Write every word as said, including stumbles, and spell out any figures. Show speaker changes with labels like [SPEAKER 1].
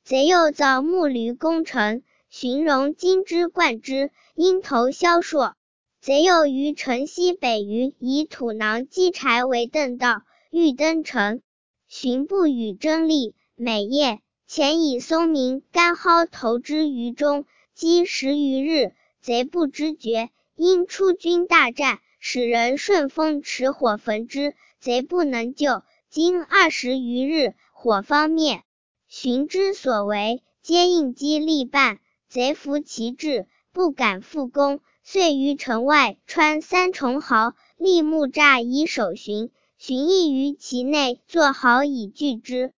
[SPEAKER 1] 贼又造木驴攻城，寻戎金之冠之，鹰头萧硕。贼又于城西北隅以土囊积柴为邓道，欲登城。寻不与争利，每夜前以松明干蒿投之于中，积十余日，贼不知觉，因出军大战，使人顺风持火焚之，贼不能救，经二十余日，火方灭。寻之所为，皆应激力半，贼服其志，不敢复攻，遂于城外穿三重壕，立木栅以守寻。寻亦于其内作壕以拒之。